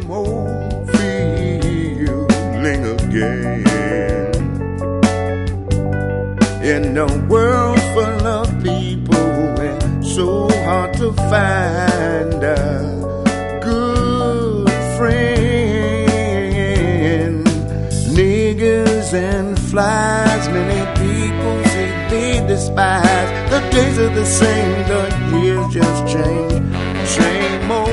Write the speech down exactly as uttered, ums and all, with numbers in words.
same old feeling again. In a world full of people, it's so hard to find a good friend. Niggas and flies, many people say they despise. The days are the same, the years just change. Same old